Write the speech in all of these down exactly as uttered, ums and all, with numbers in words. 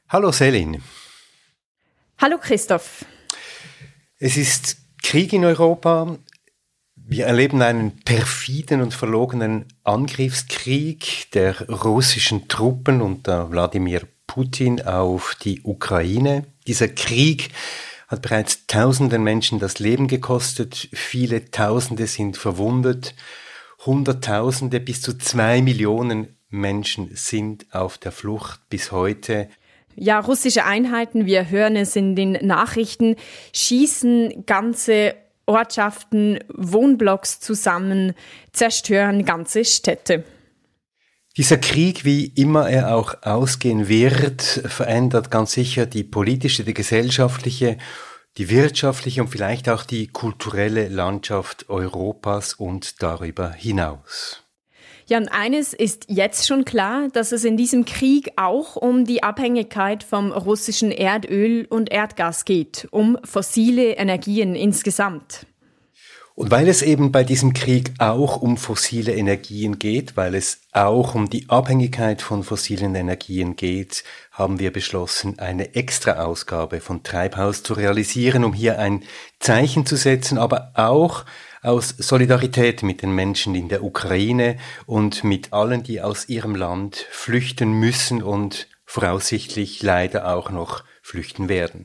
Hallo Selin. Hallo Christoph. Es ist Krieg in Europa. Wir erleben einen perfiden und verlogenen Angriffskrieg der russischen Truppen unter Wladimir Putin auf die Ukraine. Dieser Krieg hat bereits tausenden Menschen das Leben gekostet. Viele Tausende sind verwundet. Hunderttausende bis zu zwei Millionen Menschen sind auf der Flucht bis heute. Ja, russische Einheiten, wir hören es in den Nachrichten, schießen ganze Ortschaften, Wohnblocks zusammen, zerstören ganze Städte. Dieser Krieg, wie immer er auch ausgehen wird, verändert ganz sicher die politische, die gesellschaftliche, die wirtschaftliche und vielleicht auch die kulturelle Landschaft Europas und darüber hinaus. Ja, und eines ist jetzt schon klar, dass es in diesem Krieg auch um die Abhängigkeit vom russischen Erdöl und Erdgas geht, um fossile Energien insgesamt. Und weil es eben bei diesem Krieg auch um fossile Energien geht, weil es auch um die Abhängigkeit von fossilen Energien geht, haben wir beschlossen, eine Extra-Ausgabe von Treibhaus zu realisieren, um hier ein Zeichen zu setzen, aber auch aus Solidarität mit den Menschen in der Ukraine und mit allen, die aus ihrem Land flüchten müssen und voraussichtlich leider auch noch flüchten werden.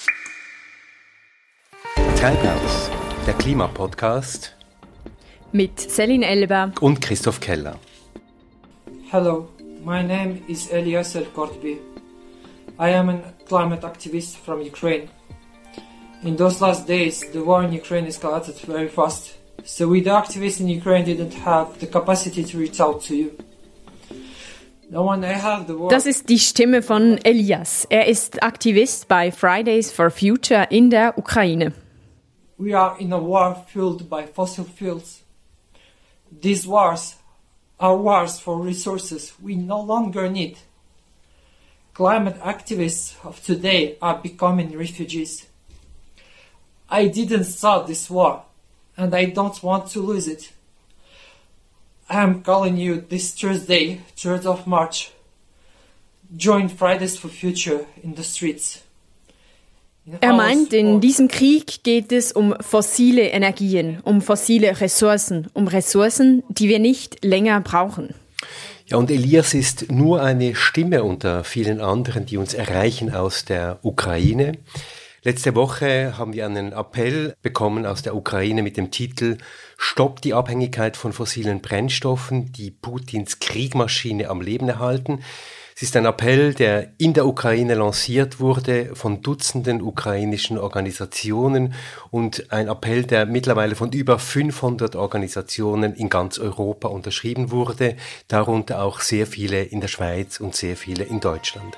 Treibhaus, der Klimapodcast mit Selin Elber und Christoph Keller. Hello, my name is Elias Kortby. I am a climate activist from Ukraine. In those last days, the war in Ukraine escalated very fast, so we the activists in Ukraine didn't have the capacity to reach out to you. Now when I have the war... Das ist die Stimme von Elias. Er ist Aktivist bei Fridays for Future in der Ukraine. We are in a war fueled by fossil fuels. These wars are wars for resources we no longer need. Climate activists of today are becoming refugees. I didn't start this war, and I don't want to lose it. I am calling you this Thursday, third of March. Join Fridays for Future in the streets. Er meint, in diesem Krieg geht es um fossile Energien, um fossile Ressourcen, um Ressourcen, die wir nicht länger brauchen. Ja, und Elias ist nur eine Stimme unter vielen anderen, die uns erreichen aus der Ukraine. Letzte Woche haben wir einen Appell bekommen aus der Ukraine mit dem Titel "Stopp die Abhängigkeit von fossilen Brennstoffen, die Putins Kriegmaschine am Leben erhalten". Es ist ein Appell, der in der Ukraine lanciert wurde von Dutzenden ukrainischen Organisationen und ein Appell, der mittlerweile von über fünfhundert Organisationen in ganz Europa unterschrieben wurde, darunter auch sehr viele in der Schweiz und sehr viele in Deutschland.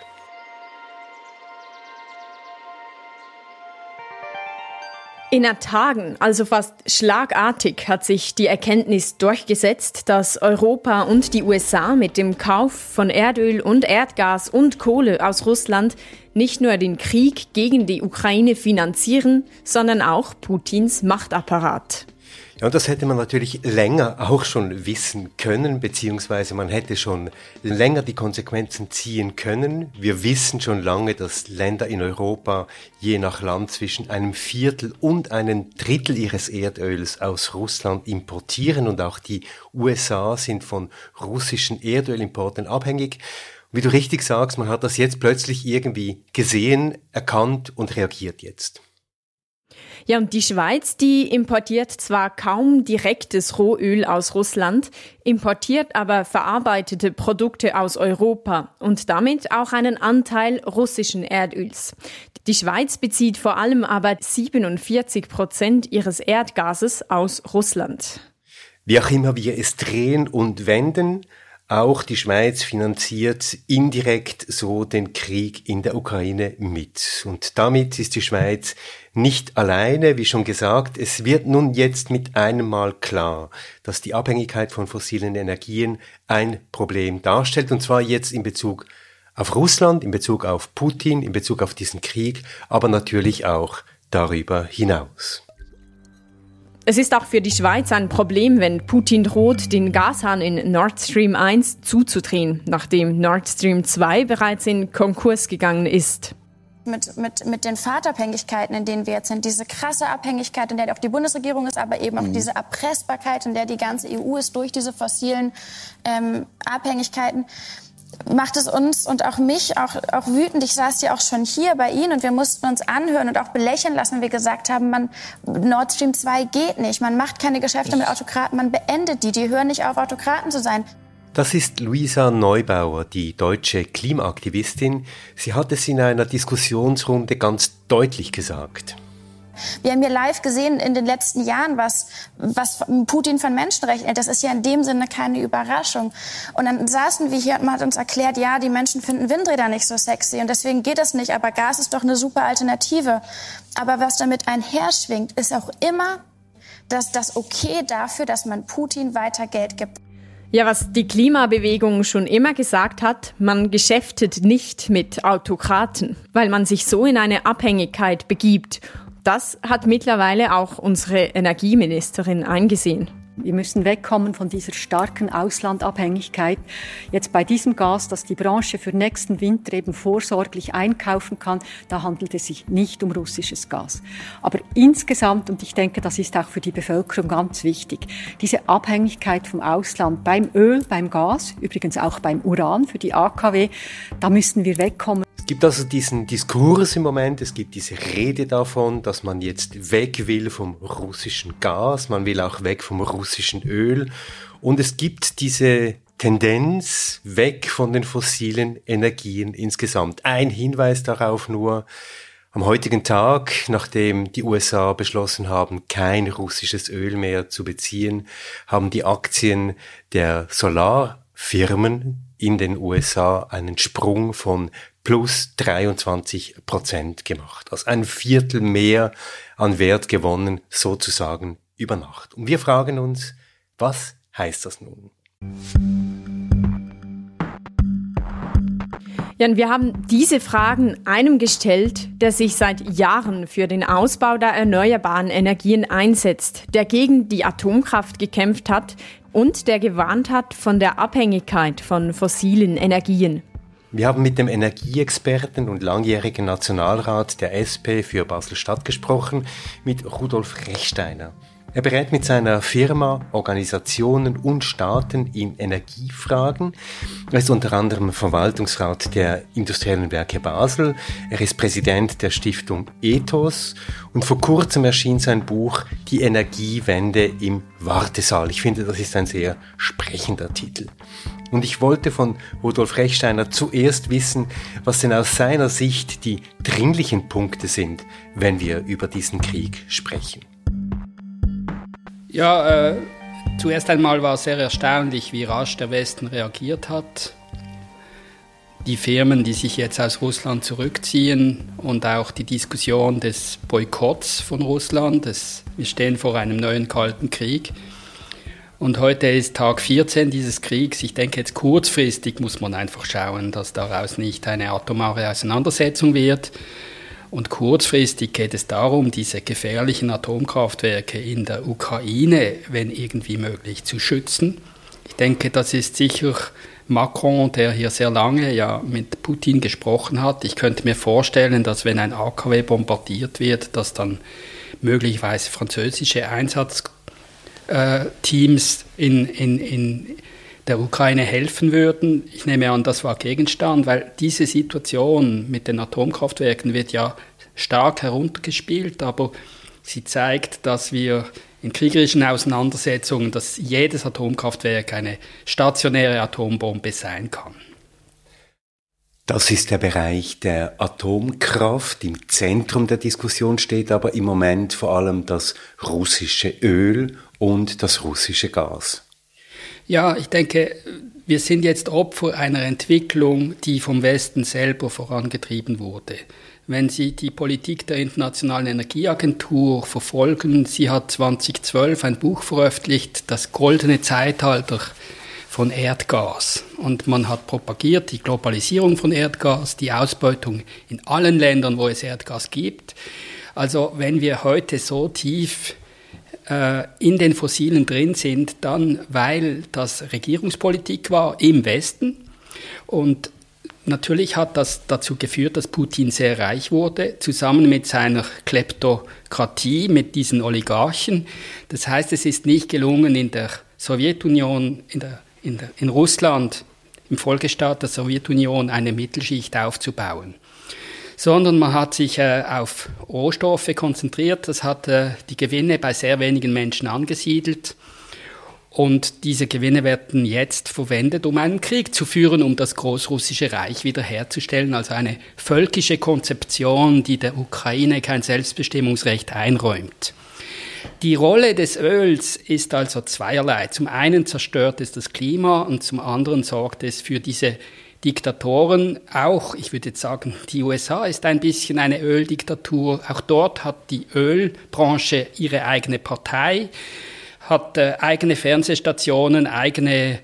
In Tagen, also fast schlagartig, hat sich die Erkenntnis durchgesetzt, dass Europa und die U S A mit dem Kauf von Erdöl und Erdgas und Kohle aus Russland nicht nur den Krieg gegen die Ukraine finanzieren, sondern auch Putins Machtapparat. Ja, und das hätte man natürlich länger auch schon wissen können, beziehungsweise man hätte schon länger die Konsequenzen ziehen können. Wir wissen schon lange, dass Länder in Europa je nach Land zwischen einem Viertel und einem Drittel ihres Erdöls aus Russland importieren und auch die U S A sind von russischen Erdölimporten abhängig. Wie du richtig sagst, man hat das jetzt plötzlich irgendwie gesehen, erkannt und reagiert jetzt. Ja, und die Schweiz, die importiert zwar kaum direktes Rohöl aus Russland, importiert aber verarbeitete Produkte aus Europa und damit auch einen Anteil russischen Erdöls. Die Schweiz bezieht vor allem aber siebenundvierzig Prozent ihres Erdgases aus Russland. Wie auch immer wir es drehen und wenden, auch die Schweiz finanziert indirekt so den Krieg in der Ukraine mit. Und damit ist die Schweiz nicht alleine, wie schon gesagt. Es wird nun jetzt mit einem Mal klar, dass die Abhängigkeit von fossilen Energien ein Problem darstellt. Und zwar jetzt in Bezug auf Russland, in Bezug auf Putin, in Bezug auf diesen Krieg, aber natürlich auch darüber hinaus. Es ist auch für die Schweiz ein Problem, wenn Putin droht, den Gashahn in Nord Stream eins zuzudrehen, nachdem Nord Stream zwei bereits in Konkurs gegangen ist. Mit, mit, mit den Fahrtabhängigkeiten, in denen wir jetzt sind, diese krasse Abhängigkeit, in der auch die Bundesregierung ist, aber eben auch mhm. diese Erpressbarkeit, in der die ganze E U ist durch diese fossilen ähm, Abhängigkeiten, macht es uns und auch mich auch, auch wütend. Ich saß ja auch schon hier bei Ihnen und wir mussten uns anhören und auch belächeln lassen, wenn wir gesagt haben, man, Nord Stream zwei geht nicht, man macht keine Geschäfte mit Autokraten, man beendet die, die hören nicht auf, Autokraten zu sein. Das ist Luisa Neubauer, die deutsche Klimaaktivistin. Sie hat es in einer Diskussionsrunde ganz deutlich gesagt. Wir haben hier live gesehen in den letzten Jahren, was, was Putin von Menschenrechten hält. Das ist ja in dem Sinne keine Überraschung. Und dann saßen wir hier und man hat uns erklärt, ja, die Menschen finden Windräder nicht so sexy und deswegen geht das nicht. Aber Gas ist doch eine super Alternative. Aber was damit einherschwingt, ist auch immer das, das Okay dafür, dass man Putin weiter Geld gibt. Ja, was die Klimabewegung schon immer gesagt hat, man geschäftet nicht mit Autokraten, weil man sich so in eine Abhängigkeit begibt. Das hat mittlerweile auch unsere Energieministerin eingesehen. Wir müssen wegkommen von dieser starken Auslandabhängigkeit. Jetzt bei diesem Gas, das die Branche für nächsten Winter eben vorsorglich einkaufen kann, da handelt es sich nicht um russisches Gas. Aber insgesamt, und ich denke, das ist auch für die Bevölkerung ganz wichtig, diese Abhängigkeit vom Ausland beim Öl, beim Gas, übrigens auch beim Uran für die A K W, da müssen wir wegkommen. Es gibt also diesen Diskurs im Moment, es gibt diese Rede davon, dass man jetzt weg will vom russischen Gas, man will auch weg vom russischen Öl und es gibt diese Tendenz weg von den fossilen Energien insgesamt. Ein Hinweis darauf nur: Am heutigen Tag, nachdem die U S A beschlossen haben, kein russisches Öl mehr zu beziehen, haben die Aktien der Solarfirmen in den U S A einen Sprung von plus dreiundzwanzig Prozent gemacht. Also ein Viertel mehr an Wert gewonnen, sozusagen über Nacht. Und wir fragen uns, was heißt das nun? Ja, wir haben diese Fragen einem gestellt, der sich seit Jahren für den Ausbau der erneuerbaren Energien einsetzt, der gegen die Atomkraft gekämpft hat und der gewarnt hat von der Abhängigkeit von fossilen Energien. Wir haben mit dem Energieexperten und langjährigen Nationalrat der S P für Basel-Stadt gesprochen, mit Rudolf Rechsteiner. Er berät mit seiner Firma Organisationen und Staaten in Energiefragen. Er ist unter anderem Verwaltungsrat der Industriellen Werke Basel. Er ist Präsident der Stiftung Ethos. Und vor kurzem erschien sein Buch Die Energiewende im Wartesaal. Ich finde, das ist ein sehr sprechender Titel. Und ich wollte von Rudolf Rechsteiner zuerst wissen, was denn aus seiner Sicht die dringlichen Punkte sind, wenn wir über diesen Krieg sprechen. Ja, äh, zuerst einmal war es sehr erstaunlich, wie rasch der Westen reagiert hat. Die Firmen, die sich jetzt aus Russland zurückziehen und auch die Diskussion des Boykotts von Russland. Das, wir stehen vor einem neuen Kalten Krieg. Und heute ist Tag vierzehn dieses Kriegs. Ich denke, jetzt kurzfristig muss man einfach schauen, dass daraus nicht eine atomare Auseinandersetzung wird. Und kurzfristig geht es darum, diese gefährlichen Atomkraftwerke in der Ukraine, wenn irgendwie möglich, zu schützen. Ich denke, das ist sicher Macron, der hier sehr lange ja mit Putin gesprochen hat. Ich könnte mir vorstellen, dass wenn ein A K W bombardiert wird, dass dann möglicherweise französische Einsatzteams in, in, in der Ukraine helfen würden. Ich nehme an, das war Gegenstand, weil diese Situation mit den Atomkraftwerken wird ja stark heruntergespielt, aber sie zeigt, dass wir in kriegerischen Auseinandersetzungen, dass jedes Atomkraftwerk eine stationäre Atombombe sein kann. Das ist der Bereich der Atomkraft. Im Zentrum der Diskussion steht aber im Moment vor allem das russische Öl und das russische Gas. Ja, ich denke, wir sind jetzt Opfer einer Entwicklung, die vom Westen selber vorangetrieben wurde. Wenn Sie die Politik der Internationalen Energieagentur verfolgen, sie hat zweitausendzwölf ein Buch veröffentlicht, das goldene Zeitalter von Erdgas. Und man hat propagiert die Globalisierung von Erdgas, die Ausbeutung in allen Ländern, wo es Erdgas gibt. Also wenn wir heute so tief äh, in den Fossilen drin sind, dann weil das Regierungspolitik war im Westen. Und natürlich hat das dazu geführt, dass Putin sehr reich wurde, zusammen mit seiner Kleptokratie, mit diesen Oligarchen. Das heißt, es ist nicht gelungen, in der Sowjetunion, in, der, in, der, in Russland, im Folgestaat der Sowjetunion, eine Mittelschicht aufzubauen. Sondern man hat sich äh, auf Rohstoffe konzentriert, das hat äh, die Gewinne bei sehr wenigen Menschen angesiedelt. Und diese Gewinne werden jetzt verwendet, um einen Krieg zu führen, um das Großrussische Reich wiederherzustellen. Also eine völkische Konzeption, die der Ukraine kein Selbstbestimmungsrecht einräumt. Die Rolle des Öls ist also zweierlei. Zum einen zerstört es das Klima und zum anderen sorgt es für diese Diktatoren. Auch, ich würde jetzt sagen, die U S A ist ein bisschen eine Öldiktatur. Auch dort hat die Ölbranche ihre eigene Partei, hat äh, eigene Fernsehstationen, eigene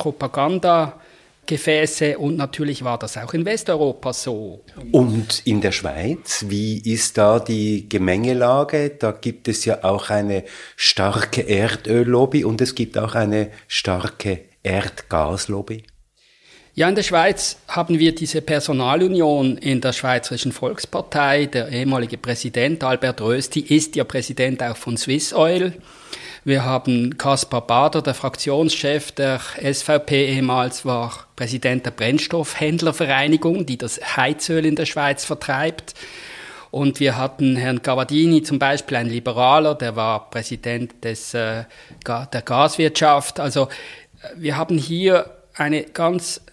Propagandagefäße und natürlich war das auch in Westeuropa so. Und in der Schweiz, wie ist da die Gemengelage? Da gibt es ja auch eine starke Erdöllobby und es gibt auch eine starke Erdgaslobby. Ja, in der Schweiz haben wir diese Personalunion in der Schweizerischen Volkspartei. Der ehemalige Präsident Albert Rösti ist ja Präsident auch von Swiss Oil. Wir haben Kaspar Bader, der Fraktionschef der S V P ehemals, war Präsident der Brennstoffhändlervereinigung, die das Heizöl in der Schweiz vertreibt. Und wir hatten Herrn Cavadini zum Beispiel, ein Liberaler, der war Präsident des, äh, der Gaswirtschaft. Also wir haben hier eine ganz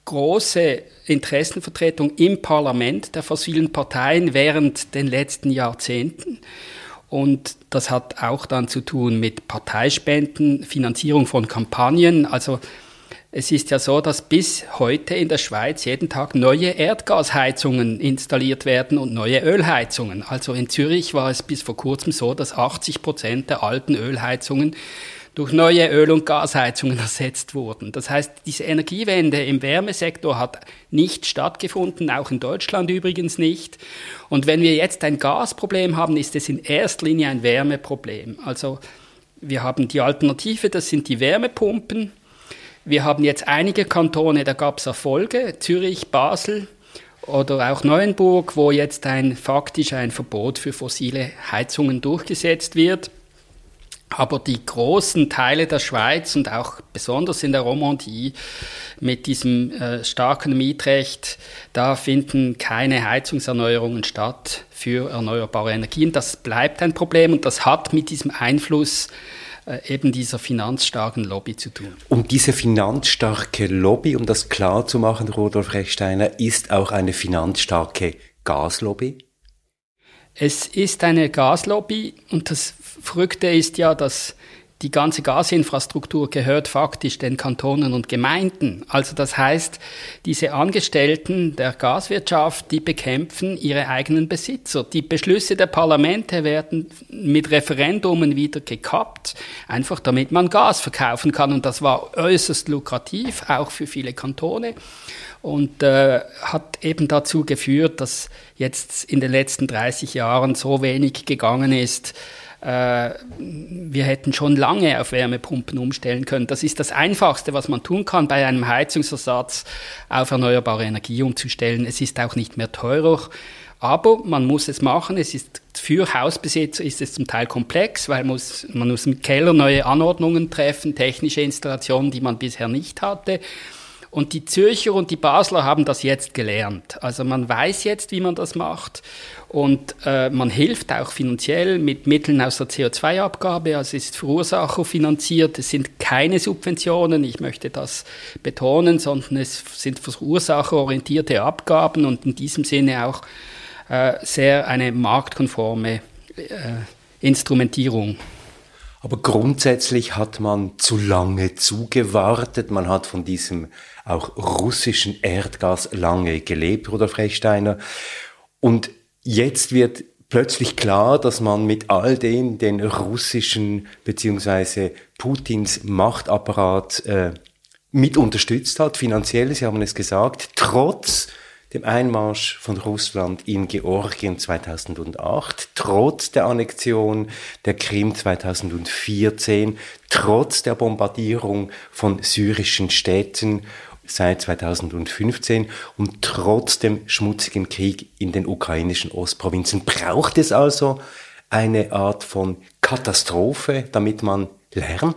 große Interessenvertretung im Parlament der fossilen Parteien während den letzten Jahrzehnten. Und das hat auch dann zu tun mit Parteispenden, Finanzierung von Kampagnen. Also es ist ja so, dass bis heute in der Schweiz jeden Tag neue Erdgasheizungen installiert werden und neue Ölheizungen. Also in Zürich war es bis vor kurzem so, dass achtzig Prozent der alten Ölheizungen durch neue Öl- und Gasheizungen ersetzt wurden. Das heißt, diese Energiewende im Wärmesektor hat nicht stattgefunden, auch in Deutschland übrigens nicht. Und wenn wir jetzt ein Gasproblem haben, ist es in erster Linie ein Wärmeproblem. Also wir haben die Alternative, das sind die Wärmepumpen. Wir haben jetzt einige Kantone, da gab es Erfolge, Zürich, Basel oder auch Neuenburg, wo jetzt ein faktisch ein Verbot für fossile Heizungen durchgesetzt wird. Aber die großen Teile der Schweiz und auch besonders in der Romandie mit diesem äh, starken Mietrecht, da finden keine Heizungserneuerungen statt für erneuerbare Energien. Das bleibt ein Problem und das hat mit diesem Einfluss äh, eben dieser finanzstarken Lobby zu tun. Und diese finanzstarke Lobby, um das klar zu machen, Rudolf Rechsteiner, ist auch eine finanzstarke Gaslobby? Es ist eine Gaslobby und das Verrückte ist ja, dass die ganze Gasinfrastruktur gehört faktisch den Kantonen und Gemeinden. Also das heißt, diese Angestellten der Gaswirtschaft, die bekämpfen ihre eigenen Besitzer. Die Beschlüsse der Parlamente werden mit Referendumen wieder gekappt, einfach damit man Gas verkaufen kann. Und das war äußerst lukrativ, auch für viele Kantone. Und äh, hat eben dazu geführt, dass jetzt in den letzten dreißig Jahren so wenig gegangen ist. Äh, wir hätten schon lange auf Wärmepumpen umstellen können. Das ist das Einfachste, was man tun kann, bei einem Heizungsersatz auf erneuerbare Energie umzustellen. Es ist auch nicht mehr teurer, aber man muss es machen. Es ist für Hausbesitzer ist es zum Teil komplex, weil muss, man muss im Keller neue Anordnungen treffen, technische Installationen, die man bisher nicht hatte. Und die Zürcher und die Basler haben das jetzt gelernt. Also man weiß jetzt, wie man das macht und äh, man hilft auch finanziell mit Mitteln aus der C O zwei Abgabe. Also es ist verursacherfinanziert, es sind keine Subventionen, ich möchte das betonen, sondern es sind verursacherorientierte Abgaben und in diesem Sinne auch äh, sehr eine marktkonforme äh, Instrumentierung. Aber grundsätzlich hat man zu lange zugewartet. Man hat von diesem auch russischen Erdgas lange gelebt, Rudolf Rechsteiner. Und jetzt wird plötzlich klar, dass man mit all den, den russischen beziehungsweise Putins Machtapparat äh, mit unterstützt hat, finanziell, Sie haben es gesagt, trotz dem Einmarsch von Russland in Georgien zweitausendacht, trotz der Annexion der Krim zweitausendvierzehn, trotz der Bombardierung von syrischen Städten seit zweitausendfünfzehn und trotz dem schmutzigen Krieg in den ukrainischen Ostprovinzen. Braucht es also eine Art von Katastrophe, damit man lernt?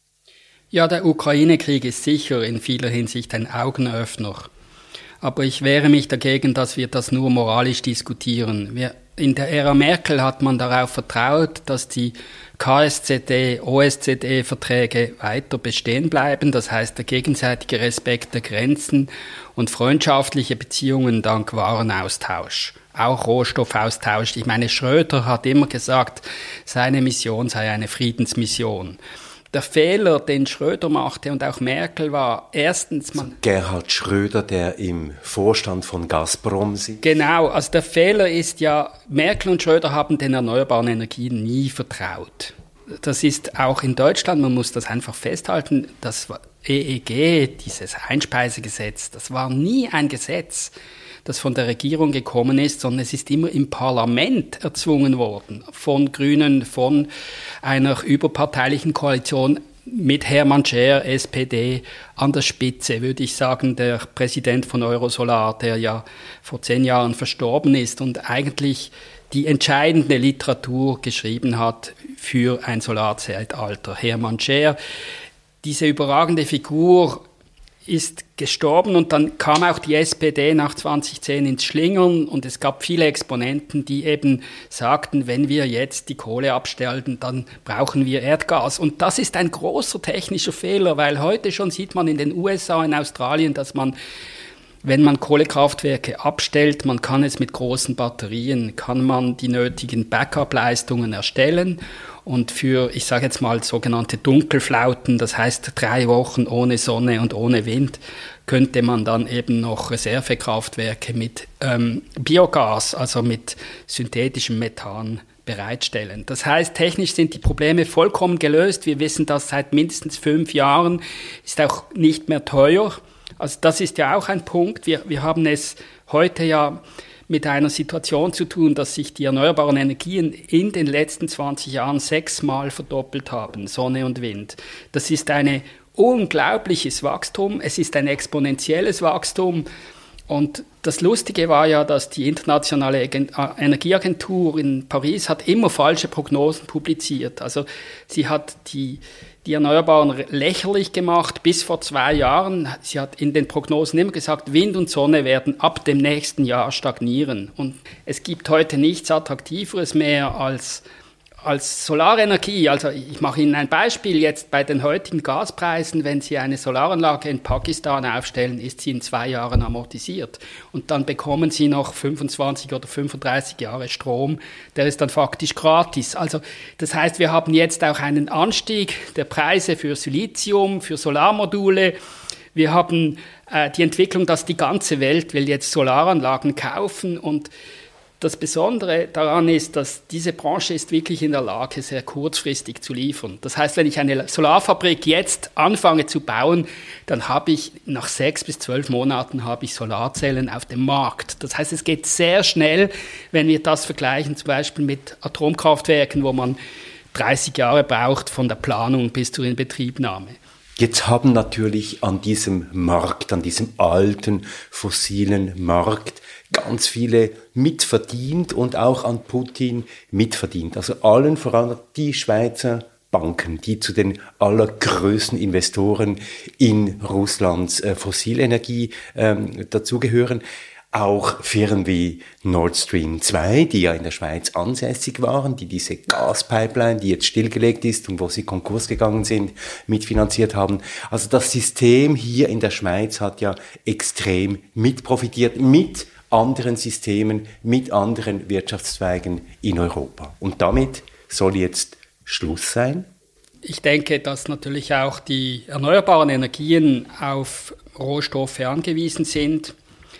Ja, der Ukraine-Krieg ist sicher in vieler Hinsicht ein Augenöffner. Aber ich wehre mich dagegen, dass wir das nur moralisch diskutieren. Wir, in der Ära Merkel hat man darauf vertraut, dass die K S Z E, O S Z E-Verträge weiter bestehen bleiben. Das heißt, der gegenseitige Respekt der Grenzen und freundschaftliche Beziehungen dank Warenaustausch. Auch Rohstoffaustausch. Ich meine, Schröder hat immer gesagt, seine Mission sei eine Friedensmission. Der Fehler, den Schröder machte und auch Merkel, war erstens... man Gerhard Schröder, der im Vorstand von Gazprom sitzt. Genau, also der Fehler ist ja, Merkel und Schröder haben den erneuerbaren Energien nie vertraut. Das ist auch in Deutschland, man muss das einfach festhalten, das E E G, dieses Einspeisegesetz, das war nie ein Gesetz, das von der Regierung gekommen ist, sondern es ist immer im Parlament erzwungen worden, von Grünen, von einer überparteilichen Koalition mit Hermann Scher, S P D, an der Spitze, würde ich sagen, der Präsident von Eurosolar, der ja vor zehn Jahren verstorben ist und eigentlich die entscheidende Literatur geschrieben hat für ein Solarzeitalter. Hermann Scher, diese überragende Figur, ist gestorben und dann kam auch die S P D nach zweitausendzehn ins Schlingern und es gab viele Exponenten, die eben sagten, wenn wir jetzt die Kohle abstellen, dann brauchen wir Erdgas. Und das ist ein großer technischer Fehler, weil heute schon sieht man in den U S A, in Australien, dass man, wenn man Kohlekraftwerke abstellt, man kann es mit großen Batterien, kann man die nötigen Backup-Leistungen erstellen. Und für, ich sage jetzt mal, sogenannte Dunkelflauten, das heißt drei Wochen ohne Sonne und ohne Wind, könnte man dann eben noch Reservekraftwerke mit ähm, Biogas, also mit synthetischem Methan bereitstellen. Das heißt, technisch sind die Probleme vollkommen gelöst. Wir wissen das seit mindestens fünf Jahren, ist auch nicht mehr teuer. Also das ist ja auch ein Punkt. Wir, wir haben es heute ja mit einer Situation zu tun, dass sich die erneuerbaren Energien in den letzten zwanzig Jahren sechsmal verdoppelt haben, Sonne und Wind. Das ist ein unglaubliches Wachstum, es ist ein exponentielles Wachstum und das Lustige war ja, dass die internationale Energieagentur in Paris hat immer falsche Prognosen publiziert. Also sie hat die die Erneuerbaren lächerlich gemacht bis vor zwei Jahren. Sie hat in den Prognosen immer gesagt, Wind und Sonne werden ab dem nächsten Jahr stagnieren. Und es gibt heute nichts Attraktiveres mehr als als Solarenergie. Also ich mache Ihnen ein Beispiel jetzt bei den heutigen Gaspreisen. Wenn Sie eine Solaranlage in Pakistan aufstellen, ist sie in zwei Jahren amortisiert. Und dann bekommen Sie noch fünfundzwanzig oder fünfunddreißig Jahre Strom. Der ist dann faktisch gratis. Also das heißt, wir haben jetzt auch einen Anstieg der Preise für Silizium, für Solarmodule. Wir haben äh, die Entwicklung, dass die ganze Welt will jetzt Solaranlagen kaufen und das Besondere daran ist, dass diese Branche ist wirklich in der Lage, sehr kurzfristig zu liefern. Das heißt, wenn ich eine Solarfabrik jetzt anfange zu bauen, dann habe ich nach sechs bis zwölf Monaten habe ich Solarzellen auf dem Markt. Das heißt, es geht sehr schnell, wenn wir das vergleichen, zum Beispiel mit Atomkraftwerken, wo man dreißig Jahre braucht von der Planung bis zur Inbetriebnahme. Jetzt haben natürlich an diesem Markt, an diesem alten fossilen Markt, ganz viele mitverdient und auch an Putin mitverdient. Also allen voran die Schweizer Banken, die zu den allergrößten Investoren in Russlands äh, Fossilenergie ähm, dazugehören. Auch Firmen wie Nord Stream zwei, die ja in der Schweiz ansässig waren, die diese Gaspipeline, die jetzt stillgelegt ist und wo sie Konkurs gegangen sind, mitfinanziert haben. Also das System hier in der Schweiz hat ja extrem mitprofitiert, mit anderen Systemen, mit anderen Wirtschaftszweigen in Europa. Und damit soll jetzt Schluss sein? Ich denke, dass natürlich auch die erneuerbaren Energien auf Rohstoffe angewiesen sind,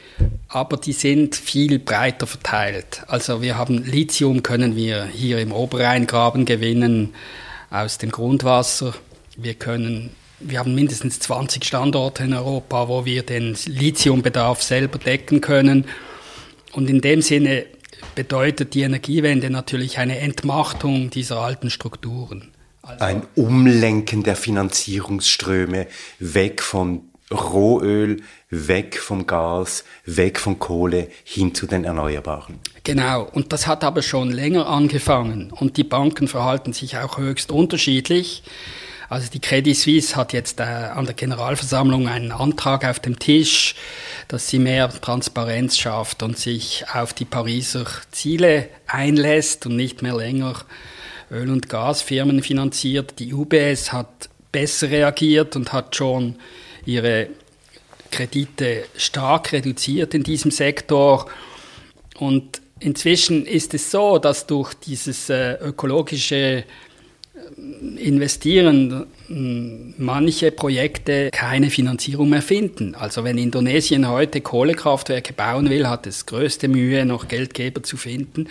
aber die sind viel breiter verteilt. Also wir haben Lithium, können wir hier im Oberrheingraben gewinnen aus dem Grundwasser. Wir können wir haben mindestens zwanzig Standorte in Europa, wo wir den Lithiumbedarf selber decken können. Und in dem Sinne bedeutet die Energiewende natürlich eine Entmachtung dieser alten Strukturen. Also ein Umlenken der Finanzierungsströme weg von Rohöl, weg vom Gas, weg von Kohle hin zu den Erneuerbaren. Genau, und das hat aber schon länger angefangen und die Banken verhalten sich auch höchst unterschiedlich. Also die Credit Suisse hat jetzt äh, an der Generalversammlung einen Antrag auf dem Tisch, dass sie mehr Transparenz schafft und sich auf die Pariser Ziele einlässt und nicht mehr länger Öl- und Gasfirmen finanziert. Die U B S hat besser reagiert und hat schon ihre Kredite stark reduziert in diesem Sektor. Und inzwischen ist es so, dass durch dieses äh, ökologische Investieren manche Projekte keine Finanzierung mehr finden. Also wenn Indonesien heute Kohlekraftwerke bauen will, hat es größte Mühe, noch Geldgeber zu finden.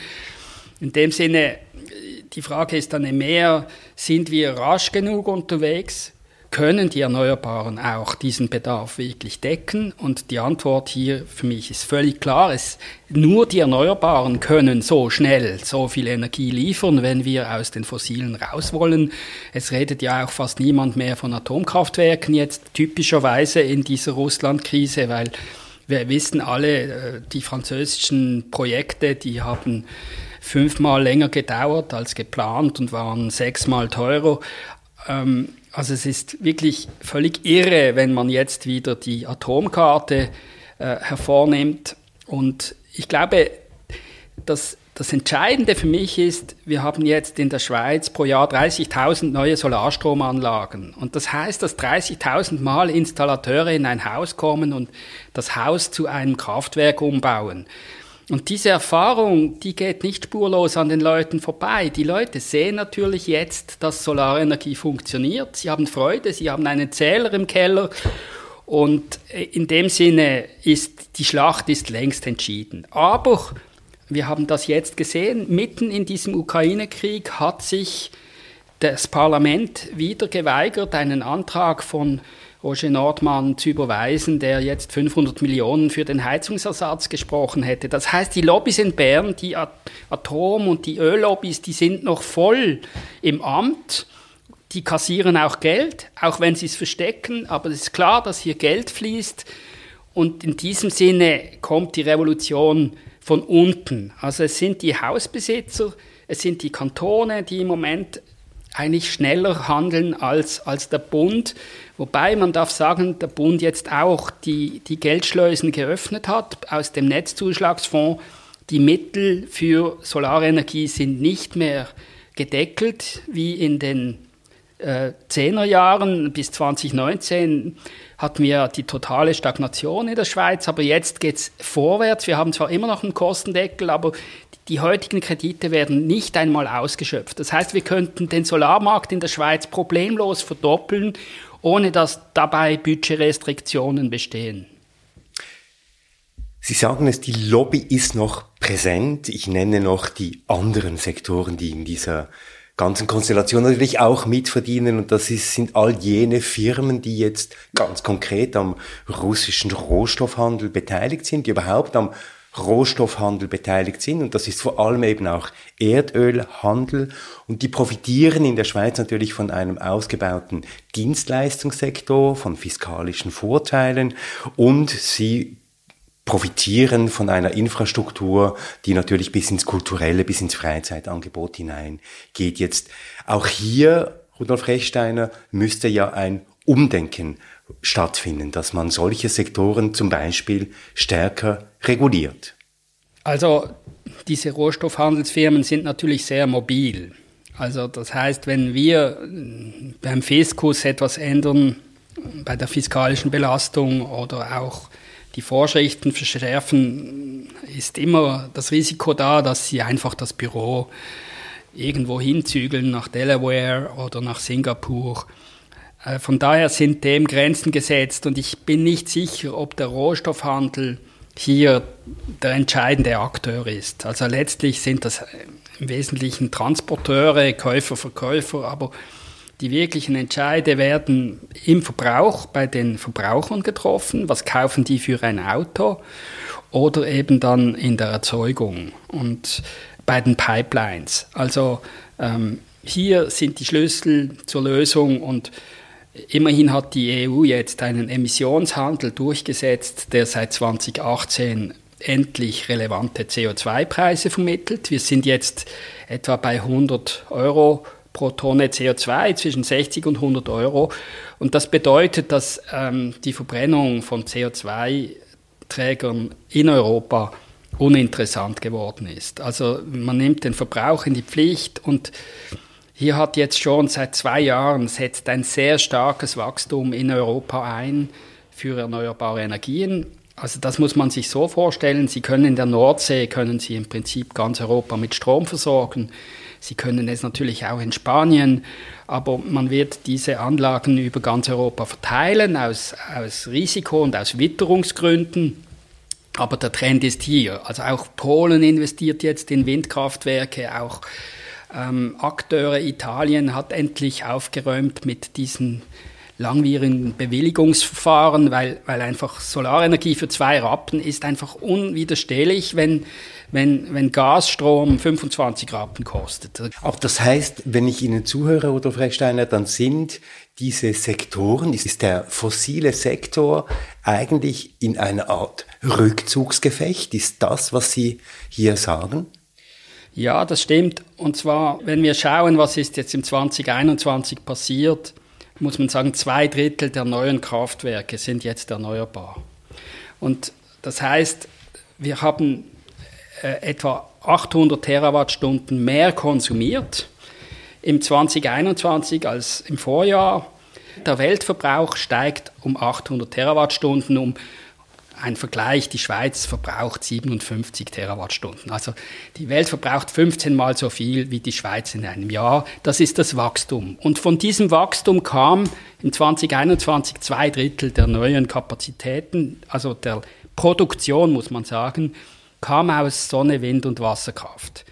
In dem Sinne, die Frage ist dann mehr, sind wir rasch genug unterwegs? Können die Erneuerbaren auch diesen Bedarf wirklich decken? Und die Antwort hier für mich ist völlig klar. Es, nur die Erneuerbaren können so schnell so viel Energie liefern, wenn wir aus den Fossilen raus wollen. Es redet ja auch fast niemand mehr von Atomkraftwerken jetzt typischerweise in dieser Russland-Krise, weil wir wissen alle, die französischen Projekte, die haben fünfmal länger gedauert als geplant und waren sechsmal teurer. Ähm, Also es ist wirklich völlig irre, wenn man jetzt wieder die Atomkarte äh, hervornimmt. Und ich glaube, dass das Entscheidende für mich ist, wir haben jetzt in der Schweiz pro Jahr dreißigtausend neue Solarstromanlagen. Und das heißt, dass dreißigtausend Mal Installateure in ein Haus kommen und das Haus zu einem Kraftwerk umbauen. Und diese Erfahrung, die geht nicht spurlos an den Leuten vorbei. Die Leute sehen natürlich jetzt, dass Solarenergie funktioniert. Sie haben Freude, sie haben einen Zähler im Keller. Und in dem Sinne ist die Schlacht ist längst entschieden. Aber wir haben das jetzt gesehen, mitten in diesem Ukraine-Krieg hat sich das Parlament wieder geweigert, einen Antrag von Roger Nordmann zu überweisen, der jetzt fünfhundert Millionen für den Heizungsersatz gesprochen hätte. Das heißt, die Lobbys in Bern, die Atom- und die Öllobbys, die sind noch voll im Amt. Die kassieren auch Geld, auch wenn sie es verstecken. Aber es ist klar, dass hier Geld fließt. Und in diesem Sinne kommt die Revolution von unten. Also es sind die Hausbesitzer, es sind die Kantone, die im Moment eigentlich schneller handeln als, als der Bund. Wobei man darf sagen, der Bund jetzt auch die, die Geldschleusen geöffnet hat aus dem Netzzuschlagsfonds. Die Mittel für Solarenergie sind nicht mehr gedeckelt wie in den äh, Zehnerjahren. Bis zwanzig neunzehn hatten wir die totale Stagnation in der Schweiz, aber jetzt geht es vorwärts. Wir haben zwar immer noch einen Kostendeckel, aber die heutigen Kredite werden nicht einmal ausgeschöpft. Das heißt, wir könnten den Solarmarkt in der Schweiz problemlos verdoppeln, ohne dass dabei Budgetrestriktionen bestehen. Sie sagen es, die Lobby ist noch präsent. Ich nenne noch die anderen Sektoren, die in dieser ganzen Konstellation natürlich auch mitverdienen. Und das ist, sind all jene Firmen, die jetzt ganz konkret am russischen Rohstoffhandel beteiligt sind, die überhaupt am Rohstoffhandel beteiligt sind. Und das ist vor allem eben auch Erdölhandel. Und die profitieren in der Schweiz natürlich von einem ausgebauten Dienstleistungssektor, von fiskalischen Vorteilen. Und sie profitieren von einer Infrastruktur, die natürlich bis ins kulturelle, bis ins Freizeitangebot hinein geht. Jetzt auch hier, Rudolf Rechsteiner, müsste ja ein Umdenken stattfinden, dass man solche Sektoren zum Beispiel stärker reguliert. Also diese Rohstoffhandelsfirmen sind natürlich sehr mobil. Also das heißt, wenn wir beim Fiskus etwas ändern, bei der fiskalischen Belastung oder auch die Vorschriften verschärfen, ist immer das Risiko da, dass sie einfach das Büro irgendwo hinzügeln, nach Delaware oder nach Singapur. Von daher sind dem Grenzen gesetzt und ich bin nicht sicher, ob der Rohstoffhandel hier der entscheidende Akteur ist. Also letztlich sind das im Wesentlichen Transporteure, Käufer, Verkäufer, aber Die wirklichen Entscheide werden im Verbrauch bei den Verbrauchern getroffen. Was kaufen die für ein Auto? Oder eben dann in der Erzeugung und bei den Pipelines. Also ähm, hier sind die Schlüssel zur Lösung und immerhin hat die E U jetzt einen Emissionshandel durchgesetzt, der seit zwanzig achtzehn endlich relevante C O zwei Preise vermittelt. Wir sind jetzt etwa bei hundert Euro pro Tonne C O zwei, zwischen sechzig und hundert Euro. Und das bedeutet, dass ähm, die Verbrennung von C O zwei Trägern in Europa uninteressant geworden ist. Also man nimmt den Verbrauch in die Pflicht und hier hat jetzt schon seit zwei Jahren setzt ein sehr starkes Wachstum in Europa ein für erneuerbare Energien. Also das muss man sich so vorstellen, Sie können in der Nordsee, können Sie im Prinzip ganz Europa mit Strom versorgen. Sie können es natürlich auch in Spanien, aber man wird diese Anlagen über ganz Europa verteilen, aus, aus Risiko- und aus Witterungsgründen. Aber der Trend ist hier. Also auch Polen investiert jetzt in Windkraftwerke, auch ähm, Akteure, Italien hat endlich aufgeräumt mit diesen langwierigen Bewilligungsverfahren, weil, weil einfach Solarenergie für zwei Rappen ist einfach unwiderstehlich, wenn Wenn, wenn Gasstrom fünfundzwanzig Rappen kostet. Auch das heißt, wenn ich Ihnen zuhöre, Rudolf Rechsteiner, dann sind diese Sektoren, ist der fossile Sektor eigentlich in einer Art Rückzugsgefecht? Ist das, was Sie hier sagen? Ja, das stimmt. Und zwar, wenn wir schauen, was ist jetzt im zwanzig einundzwanzig passiert, muss man sagen, zwei Drittel der neuen Kraftwerke sind jetzt erneuerbar. Und das heißt, wir haben etwa achthundert Terawattstunden mehr konsumiert im zwanzig einundzwanzig als im Vorjahr. Der Weltverbrauch steigt um achthundert Terawattstunden. Um ein Vergleich, die Schweiz verbraucht siebenundfünfzig Terawattstunden. Also die Welt verbraucht fünfzehn Mal so viel wie die Schweiz in einem Jahr. Das ist das Wachstum. Und von diesem Wachstum kam im zwanzig einundzwanzig zwei Drittel der neuen Kapazitäten, also der Produktion, muss man sagen, kam aus Sonne, Wind und Wasserkraft.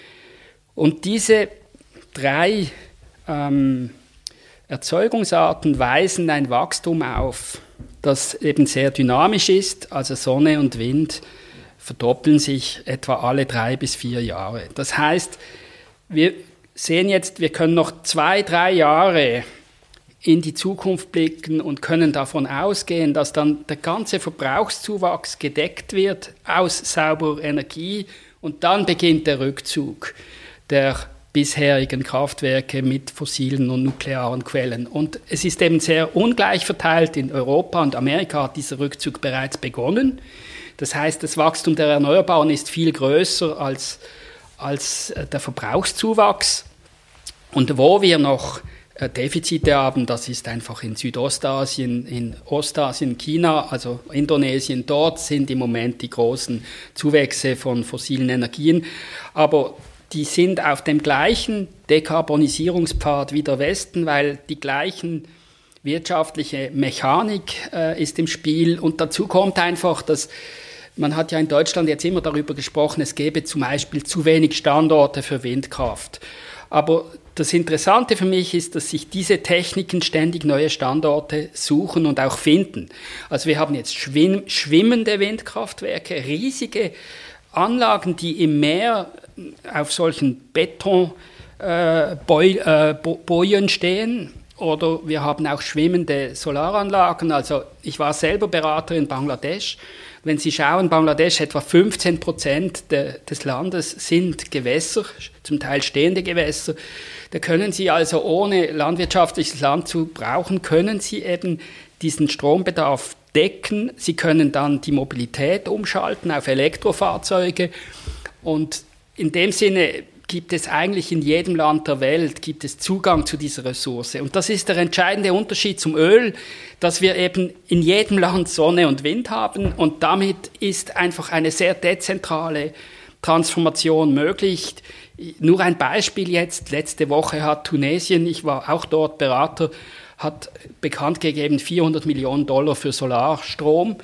Und diese drei ähm, Erzeugungsarten weisen ein Wachstum auf, das eben sehr dynamisch ist. Also Sonne und Wind verdoppeln sich etwa alle drei bis vier Jahre. Das heißt, wir sehen jetzt, wir können noch zwei, drei Jahre in die Zukunft blicken und können davon ausgehen, dass dann der ganze Verbrauchszuwachs gedeckt wird aus sauberer Energie und dann beginnt der Rückzug der bisherigen Kraftwerke mit fossilen und nuklearen Quellen. Und es ist eben sehr ungleich verteilt. In Europa und Amerika hat dieser Rückzug bereits begonnen. Das heißt, das Wachstum der Erneuerbaren ist viel größer als, als der Verbrauchszuwachs. Und wo wir noch Defizite haben, das ist einfach in Südostasien, in Ostasien, China, also Indonesien. Dort sind im Moment die großen Zuwächse von fossilen Energien. Aber die sind auf dem gleichen Dekarbonisierungspfad wie der Westen, weil die gleichen wirtschaftliche Mechanik äh, ist im Spiel. Und dazu kommt einfach, dass man hat ja in Deutschland jetzt immer darüber gesprochen, es gäbe zum Beispiel zu wenig Standorte für Windkraft. Aber das Interessante für mich ist, dass sich diese Techniken ständig neue Standorte suchen und auch finden. Also wir haben jetzt schwimm- schwimmende Windkraftwerke, riesige Anlagen, die im Meer auf solchen Betonbojen äh, äh, stehen. Oder wir haben auch schwimmende Solaranlagen. Also ich war selber Berater in Bangladesch. Wenn Sie schauen, Bangladesch, etwa fünfzehn Prozent de, des Landes sind Gewässer, zum Teil stehende Gewässer. Da können Sie also, ohne landwirtschaftliches Land zu brauchen, können Sie eben diesen Strombedarf decken. Sie können dann die Mobilität umschalten auf Elektrofahrzeuge. Und in dem Sinne gibt es eigentlich in jedem Land der Welt gibt es Zugang zu dieser Ressource. Und das ist der entscheidende Unterschied zum Öl, dass wir eben in jedem Land Sonne und Wind haben. Und damit ist einfach eine sehr dezentrale Transformation möglich. Nur ein Beispiel jetzt. Letzte Woche hat Tunesien, ich war auch dort Berater, hat bekannt gegeben vierhundert Millionen Dollar für Solarstrom.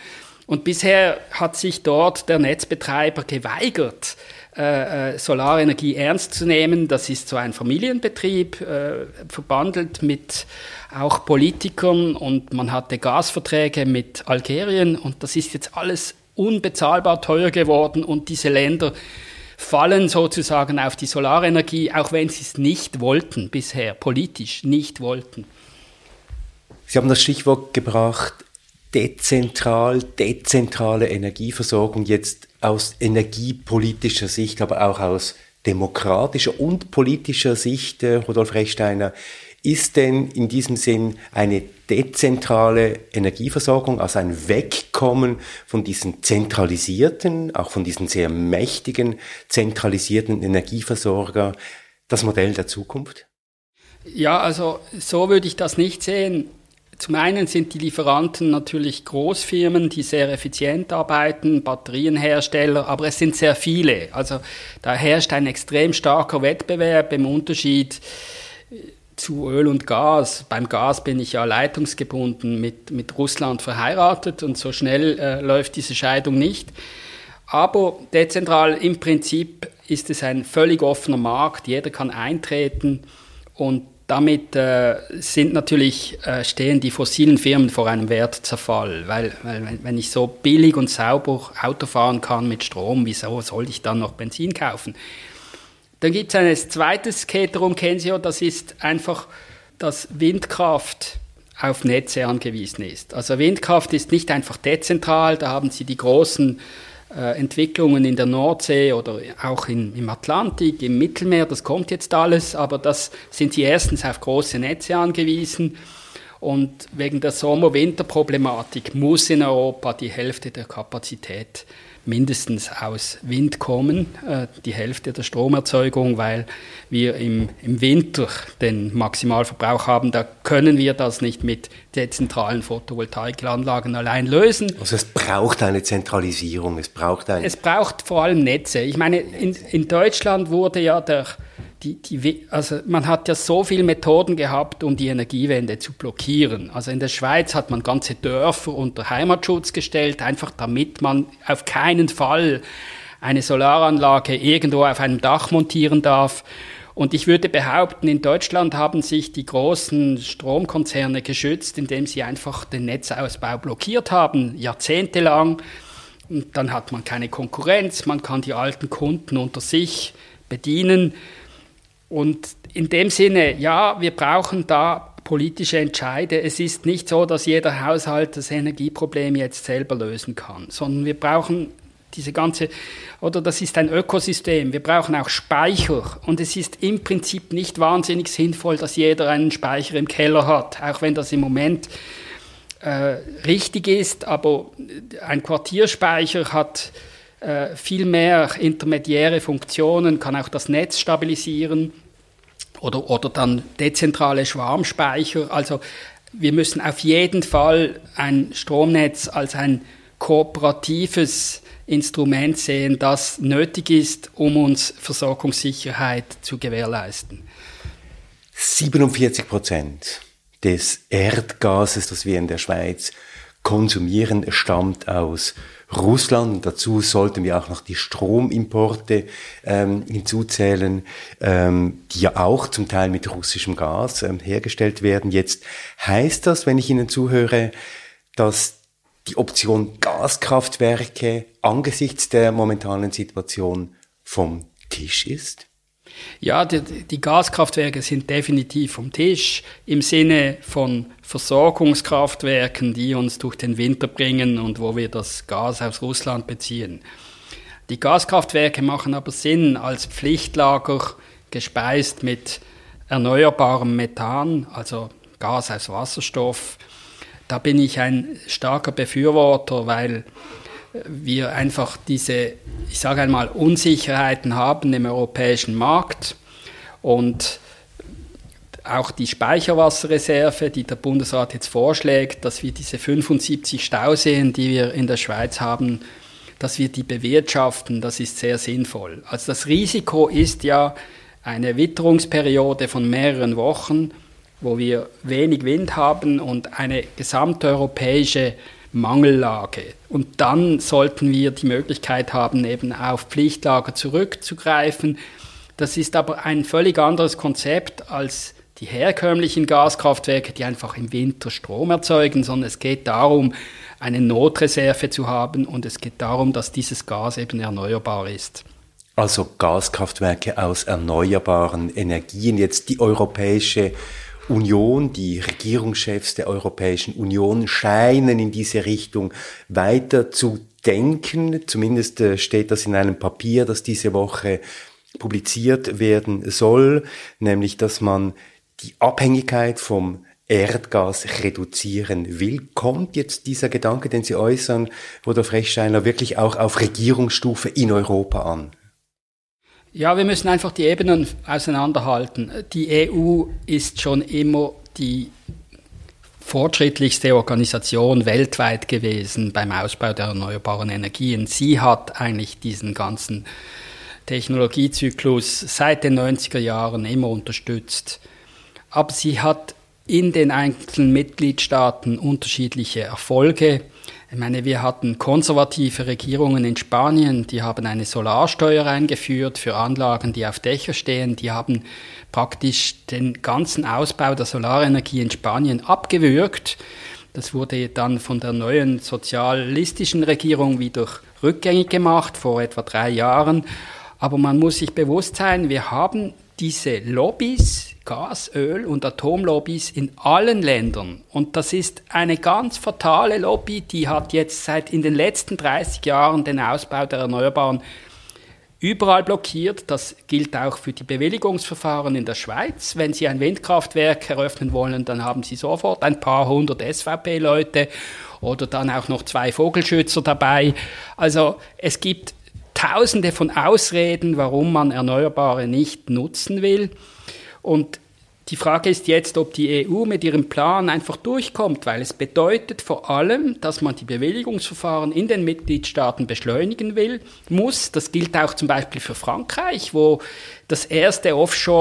Und bisher hat sich dort der Netzbetreiber geweigert, äh, äh, Solarenergie ernst zu nehmen. Das ist so ein Familienbetrieb, äh, verbandelt mit auch Politikern, und man hatte Gasverträge mit Algerien, und das ist jetzt alles unbezahlbar teuer geworden, und diese Länder fallen sozusagen auf die Solarenergie, auch wenn sie es nicht wollten bisher, politisch nicht wollten. Sie haben das Stichwort gebracht, dezentral, dezentrale Energieversorgung, jetzt aus energiepolitischer Sicht, aber auch aus demokratischer und politischer Sicht, Rudolf Rechsteiner. Ist denn in diesem Sinn eine dezentrale Energieversorgung, also ein Wegkommen von diesen zentralisierten, auch von diesen sehr mächtigen, zentralisierten Energieversorger, das Modell der Zukunft? Ja, also so würde ich das nicht sehen. Zum einen sind die Lieferanten natürlich Großfirmen, die sehr effizient arbeiten, Batterienhersteller, aber es sind sehr viele. Also da herrscht ein extrem starker Wettbewerb im Unterschied zu Öl und Gas. Beim Gas bin ich ja leitungsgebunden mit, mit Russland verheiratet, und so schnell äh, läuft diese Scheidung nicht. Aber dezentral im Prinzip ist es ein völlig offener Markt, jeder kann eintreten, und damit äh, sind natürlich, äh, stehen die fossilen Firmen vor einem Wertzerfall, weil, weil wenn ich so billig und sauber Auto fahren kann mit Strom, wieso soll ich dann noch Benzin kaufen? Dann gibt es ein zweites Keterum, kennen Sie ja, das ist einfach, dass Windkraft auf Netze angewiesen ist. Also Windkraft ist nicht einfach dezentral, da haben Sie die großen äh, Entwicklungen in der Nordsee oder auch in, im Atlantik, im Mittelmeer, das kommt jetzt alles, aber das sind Sie erstens auf große Netze angewiesen, und wegen der Sommer-Winter-Problematik muss in Europa die Hälfte der Kapazität mindestens aus Wind kommen, äh, die Hälfte der Stromerzeugung, weil wir im, im Winter den Maximalverbrauch haben. Da können wir das nicht mit dezentralen Photovoltaikanlagen allein lösen. Also es braucht eine Zentralisierung, es braucht ein... Es braucht vor allem Netze. Ich meine, in, in Deutschland wurde ja der... Die, die, also man hat ja so viele Methoden gehabt, um die Energiewende zu blockieren. Also in der Schweiz hat man ganze Dörfer unter Heimatschutz gestellt, einfach damit man auf keinen Fall eine Solaranlage irgendwo auf einem Dach montieren darf. Und ich würde behaupten, in Deutschland haben sich die großen Stromkonzerne geschützt, indem sie einfach den Netzausbau blockiert haben, jahrzehntelang. Und dann hat man keine Konkurrenz, man kann die alten Kunden unter sich bedienen. Und in dem Sinne, ja, wir brauchen da politische Entscheide. Es ist nicht so, dass jeder Haushalt das Energieproblem jetzt selber lösen kann, sondern wir brauchen diese ganze, oder das ist ein Ökosystem, wir brauchen auch Speicher, und es ist im Prinzip nicht wahnsinnig sinnvoll, dass jeder einen Speicher im Keller hat, auch wenn das im Moment äh, richtig ist, aber ein Quartierspeicher hat Äh, viel mehr intermediäre Funktionen, kann auch das Netz stabilisieren, oder, oder dann dezentrale Schwarmspeicher. Also wir müssen auf jeden Fall ein Stromnetz als ein kooperatives Instrument sehen, das nötig ist, um uns Versorgungssicherheit zu gewährleisten. siebenundvierzig Prozent des Erdgases, das wir in der Schweiz konsumieren, stammt aus Russland. Dazu sollten wir auch noch die Stromimporte ähm, hinzuzählen, ähm, die ja auch zum Teil mit russischem Gas ähm, hergestellt werden. Jetzt heißt das, wenn ich Ihnen zuhöre, dass die Option Gaskraftwerke angesichts der momentanen Situation vom Tisch ist? Ja, die, die Gaskraftwerke sind definitiv vom Tisch im Sinne von Versorgungskraftwerken, die uns durch den Winter bringen und wo wir das Gas aus Russland beziehen. Die Gaskraftwerke machen aber Sinn als Pflichtlager, gespeist mit erneuerbarem Methan, also Gas aus Wasserstoff. Da bin ich ein starker Befürworter, weil wir einfach diese, ich sage einmal, Unsicherheiten haben im europäischen Markt, und auch die Speicherwasserreserve, die der Bundesrat jetzt vorschlägt, dass wir diese fünfundsiebzig Stauseen, die wir in der Schweiz haben, dass wir die bewirtschaften, das ist sehr sinnvoll. Also das Risiko ist ja eine Witterungsperiode von mehreren Wochen, wo wir wenig Wind haben und eine gesamteuropäische Mangellage. Und dann sollten wir die Möglichkeit haben, eben auf Pflichtlager zurückzugreifen. Das ist aber ein völlig anderes Konzept als die herkömmlichen Gaskraftwerke, die einfach im Winter Strom erzeugen, sondern es geht darum, eine Notreserve zu haben und es geht darum, dass dieses Gas eben erneuerbar ist. Also Gaskraftwerke aus erneuerbaren Energien. Jetzt die Europäische Union, die Regierungschefs der Europäischen Union scheinen in diese Richtung weiter zu denken. Zumindest steht das in einem Papier, das diese Woche publiziert werden soll, nämlich dass man die Abhängigkeit vom Erdgas reduzieren will. Kommt jetzt dieser Gedanke, den Sie äußern, Rudolf Rechsteiner, wirklich auch auf Regierungsstufe in Europa an? Ja, wir müssen einfach die Ebenen auseinanderhalten. Die E U ist schon immer die fortschrittlichste Organisation weltweit gewesen beim Ausbau der erneuerbaren Energien. Sie hat eigentlich diesen ganzen Technologiezyklus seit den neunziger Jahren immer unterstützt. Aber sie hat in den einzelnen Mitgliedstaaten unterschiedliche Erfolge. Ich meine, wir hatten konservative Regierungen in Spanien, die haben eine Solarsteuer eingeführt für Anlagen, die auf Dächer stehen. Die haben praktisch den ganzen Ausbau der Solarenergie in Spanien abgewürgt. Das wurde dann von der neuen sozialistischen Regierung wieder rückgängig gemacht, vor etwa drei Jahren. Aber man muss sich bewusst sein, wir haben diese Lobbys, Gas-, Öl- und Atomlobbys in allen Ländern. Und das ist eine ganz fatale Lobby, die hat jetzt seit in den letzten dreißig Jahren den Ausbau der Erneuerbaren überall blockiert. Das gilt auch für die Bewilligungsverfahren in der Schweiz. Wenn Sie ein Windkraftwerk eröffnen wollen, dann haben Sie sofort ein paar hundert S V P-Leute oder dann auch noch zwei Vogelschützer dabei. Also es gibt Tausende von Ausreden, warum man Erneuerbare nicht nutzen will. Und die Frage ist jetzt, ob die E U mit ihrem Plan einfach durchkommt, weil es bedeutet vor allem, dass man die Bewilligungsverfahren in den Mitgliedstaaten beschleunigen will, muss. Das gilt auch zum Beispiel für Frankreich, wo das erste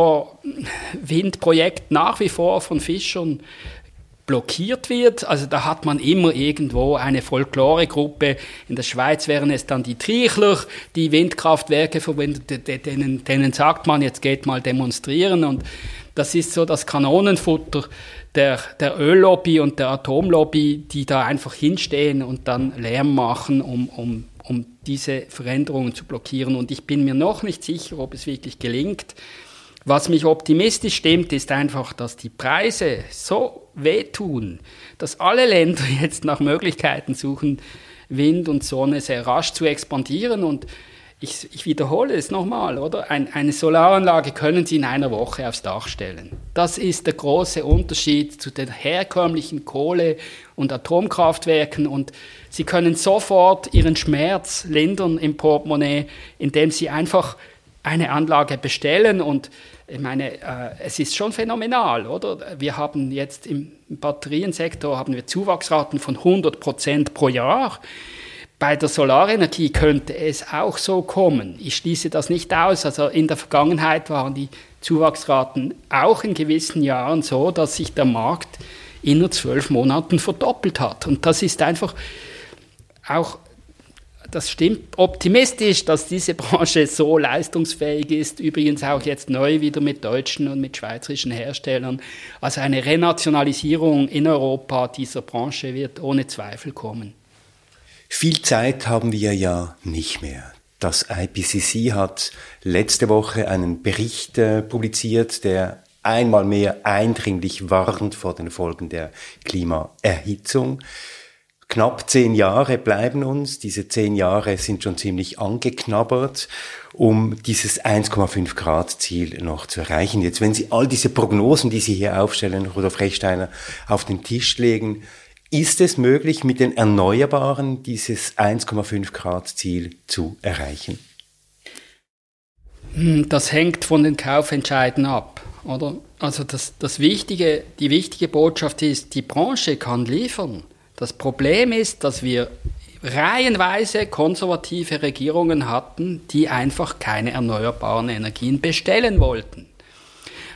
Offshore-Windprojekt nach wie vor von Fischern blockiert wird. Also da hat man immer irgendwo eine Folkloregruppe. In der Schweiz wären es dann die Trichler, die Windkraftwerke verwendet, denen, denen sagt man, jetzt geht mal demonstrieren. Und das ist so das Kanonenfutter der, der Öllobby und der Atomlobby, die da einfach hinstehen und dann Lärm machen, um, um, um diese Veränderungen zu blockieren. Und ich bin mir noch nicht sicher, ob es wirklich gelingt. Was mich optimistisch stimmt, ist einfach, dass die Preise so wehtun, dass alle Länder jetzt nach Möglichkeiten suchen, Wind und Sonne sehr rasch zu expandieren. Und ich, ich wiederhole es nochmal, oder? Ein, eine Solaranlage können Sie in einer Woche aufs Dach stellen. Das ist der große Unterschied zu den herkömmlichen Kohle- und Atomkraftwerken. Und Sie können sofort Ihren Schmerz lindern im Portemonnaie, indem Sie einfach eine Anlage bestellen. Und ich meine, äh, es ist schon phänomenal, oder? Wir haben jetzt im Batteriensektor haben wir Zuwachsraten von hundert Prozent pro Jahr. Bei der Solarenergie könnte es auch so kommen. Ich schließe das nicht aus. Also in der Vergangenheit waren die Zuwachsraten auch in gewissen Jahren so, dass sich der Markt innerhalb zwölf Monaten verdoppelt hat. Und das ist einfach auch, das stimmt optimistisch, dass diese Branche so leistungsfähig ist. Übrigens auch jetzt neu wieder mit deutschen und mit schweizerischen Herstellern. Also eine Renationalisierung in Europa dieser Branche wird ohne Zweifel kommen. Viel Zeit haben wir ja nicht mehr. Das I P C C hat letzte Woche einen Bericht äh, publiziert, der einmal mehr eindringlich warnt vor den Folgen der Klimaerhitzung. Knapp zehn Jahre bleiben uns. Diese zehn Jahre sind schon ziemlich angeknabbert, um dieses eins Komma fünf Grad Ziel noch zu erreichen. Jetzt, wenn Sie all diese Prognosen, die Sie hier aufstellen, Rudolf Rechsteiner, auf den Tisch legen, ist es möglich, mit den Erneuerbaren dieses eins Komma fünf Grad Ziel zu erreichen? Das hängt von den Kaufentscheiden ab, oder? Also das, das Wichtige, die wichtige Botschaft ist, die Branche kann liefern. Das Problem ist, dass wir reihenweise konservative Regierungen hatten, die einfach keine erneuerbaren Energien bestellen wollten.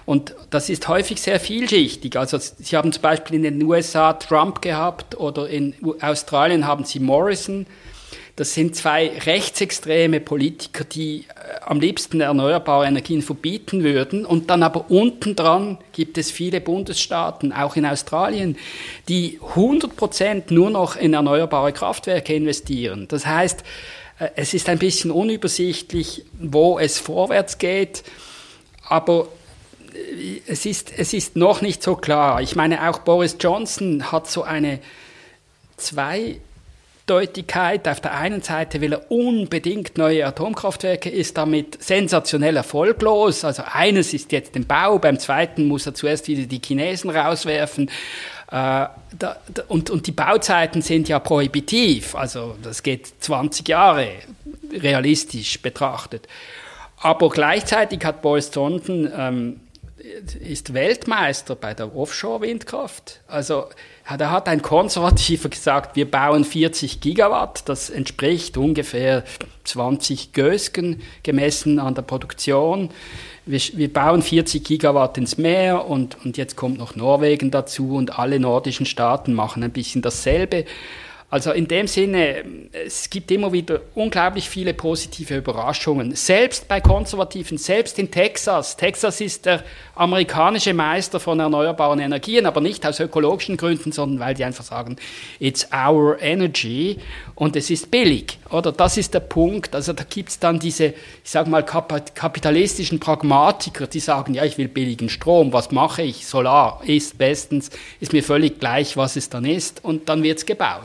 Und das ist häufig sehr vielschichtig. Also Sie haben zum Beispiel in den U S A Trump gehabt oder in Australien haben Sie Morrison. Das sind zwei rechtsextreme Politiker, die äh, am liebsten erneuerbare Energien verbieten würden. Und dann aber unten dran gibt es viele Bundesstaaten, auch in Australien, die hundert Prozent nur noch in erneuerbare Kraftwerke investieren. Das heißt, äh, es ist ein bisschen unübersichtlich, wo es vorwärts geht. Aber äh, es ist, es ist noch nicht so klar. Ich meine, auch Boris Johnson hat so eine zwei Deutlichkeit. Auf der einen Seite will er unbedingt neue Atomkraftwerke, ist damit sensationell erfolglos. Also eines ist jetzt im Bau, beim zweiten muss er zuerst wieder die Chinesen rauswerfen. Äh, da, da, und, und die Bauzeiten sind ja prohibitiv, also das geht zwanzig Jahre realistisch betrachtet. Aber gleichzeitig hat Boris Johnson ähm, ist Weltmeister bei der Offshore-Windkraft. Also da hat ein Konservativer gesagt, wir bauen vierzig Gigawatt, das entspricht ungefähr zwanzig Gösgen gemessen an der Produktion. Wir, wir bauen vierzig Gigawatt ins Meer und, und jetzt kommt noch Norwegen dazu und alle nordischen Staaten machen ein bisschen dasselbe. Also in dem Sinne, es gibt immer wieder unglaublich viele positive Überraschungen. Selbst bei Konservativen, selbst in Texas. Texas ist der amerikanische Meister von erneuerbaren Energien, aber nicht aus ökologischen Gründen, sondern weil die einfach sagen, it's our energy und es ist billig. Oder das ist der Punkt. Also da gibt es dann diese, ich sage mal, kapitalistischen Pragmatiker, die sagen, ja, ich will billigen Strom, was mache ich? Solar ist bestens, ist mir völlig gleich, was es dann ist und dann wird es gebaut.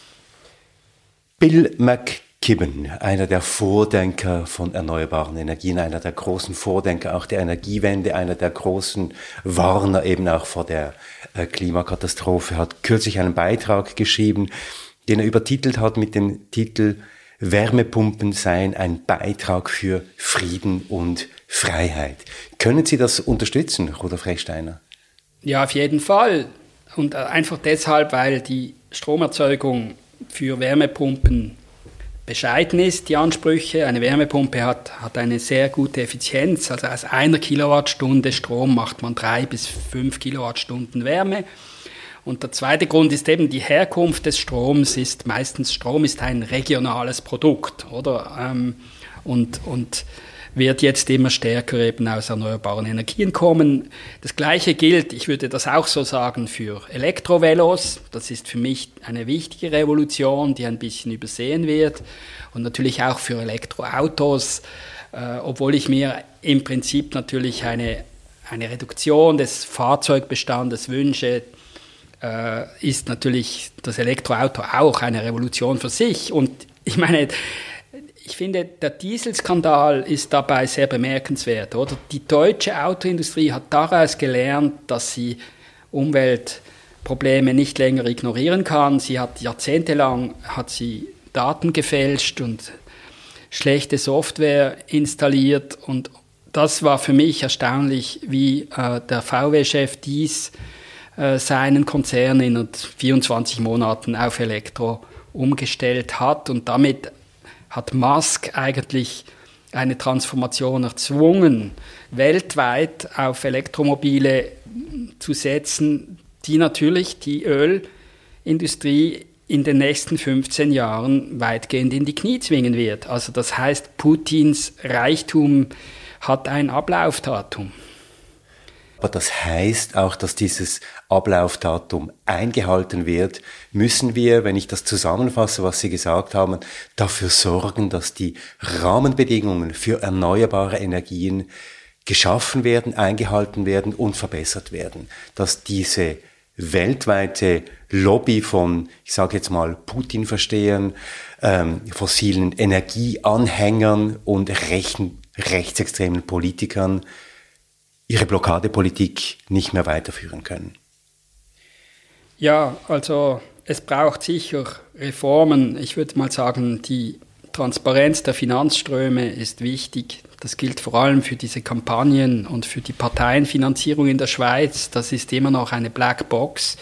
Bill McKibben, einer der Vordenker von erneuerbaren Energien, einer der großen Vordenker auch der Energiewende, einer der großen Warner eben auch vor der äh, Klimakatastrophe, hat kürzlich einen Beitrag geschrieben, den er übertitelt hat mit dem Titel Wärmepumpen seien ein Beitrag für Frieden und Freiheit. Können Sie das unterstützen, Rudolf Rechsteiner? Ja, auf jeden Fall. Und einfach deshalb, weil die Stromerzeugung für Wärmepumpen bescheiden ist, die Ansprüche. Eine Wärmepumpe hat, hat eine sehr gute Effizienz. Also aus einer Kilowattstunde Strom macht man drei bis fünf Kilowattstunden Wärme. Und der zweite Grund ist eben die Herkunft des Stroms. Ist meistens Strom ist ein regionales Produkt, oder? Ähm, und, und wird jetzt immer stärker eben aus erneuerbaren Energien kommen. Das Gleiche gilt, ich würde das auch so sagen, für Elektrovelos. Das ist für mich eine wichtige Revolution, die ein bisschen übersehen wird. Und natürlich auch für Elektroautos, äh, obwohl ich mir im Prinzip natürlich eine, eine Reduktion des Fahrzeugbestandes wünsche, äh, ist natürlich das Elektroauto auch eine Revolution für sich. Und ich meine, ich finde, der Dieselskandal ist dabei sehr bemerkenswert, oder? Die deutsche Autoindustrie hat daraus gelernt, dass sie Umweltprobleme nicht länger ignorieren kann. Sie hat jahrzehntelang hat sie Daten gefälscht und schlechte Software installiert. Und das war für mich erstaunlich, wie äh, der V W-Chef dies äh, seinen Konzern in vierundzwanzig Monaten auf Elektro umgestellt hat und damit hat Musk eigentlich eine Transformation erzwungen, weltweit auf Elektromobile zu setzen, die natürlich die Ölindustrie in den nächsten fünfzehn Jahren weitgehend in die Knie zwingen wird. Also das heißt, Putins Reichtum hat ein Ablaufdatum. Aber das heißt auch, dass dieses Ablaufdatum eingehalten wird, müssen wir, wenn ich das zusammenfasse, was Sie gesagt haben, dafür sorgen, dass die Rahmenbedingungen für erneuerbare Energien geschaffen werden, eingehalten werden und verbessert werden. Dass diese weltweite Lobby von, ich sage jetzt mal, Putin-Verstehern, ähm, fossilen Energieanhängern und rechten, rechtsextremen Politikern ihre Blockadepolitik nicht mehr weiterführen können. Ja, also es braucht sicher Reformen. Ich würde mal sagen, die Transparenz der Finanzströme ist wichtig. Das gilt vor allem für diese Kampagnen und für die Parteienfinanzierung in der Schweiz. Das ist immer noch eine Blackbox.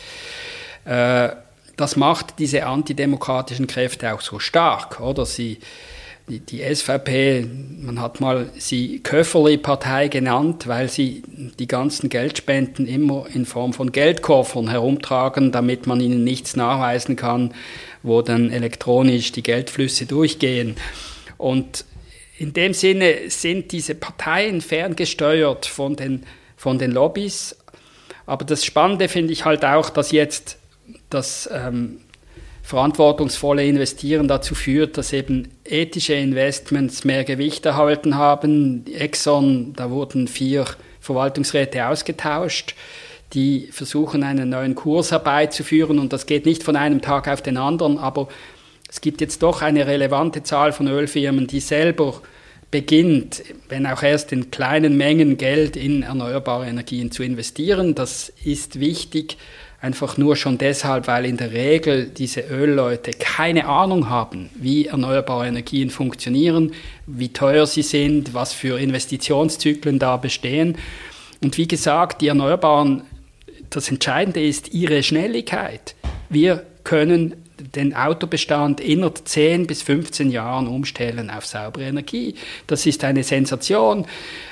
Das macht diese antidemokratischen Kräfte auch so stark, oder? Sie Die, die S V P, man hat mal sie Köfferli-Partei genannt, weil sie die ganzen Geldspenden immer in Form von Geldkoffern herumtragen, damit man ihnen nichts nachweisen kann, wo dann elektronisch die Geldflüsse durchgehen. Und in dem Sinne sind diese Parteien ferngesteuert von den, von den Lobbys. Aber das Spannende finde ich halt auch, dass jetzt das ähm, verantwortungsvolle Investieren dazu führt, dass eben ethische Investments mehr Gewicht erhalten haben. Exxon, da wurden vier Verwaltungsräte ausgetauscht, die versuchen, einen neuen Kurs herbeizuführen. Und das geht nicht von einem Tag auf den anderen, aber es gibt jetzt doch eine relevante Zahl von Ölfirmen, die selber beginnt, wenn auch erst in kleinen Mengen Geld in erneuerbare Energien zu investieren. Das ist wichtig, einfach nur schon deshalb, weil in der Regel diese Ölleute keine Ahnung haben, wie erneuerbare Energien funktionieren, wie teuer sie sind, was für Investitionszyklen da bestehen. Und wie gesagt, die Erneuerbaren, das Entscheidende ist ihre Schnelligkeit. Wir können den Autobestand innerhalb zehn bis fünfzehn Jahren umstellen auf saubere Energie. Das ist eine Sensation.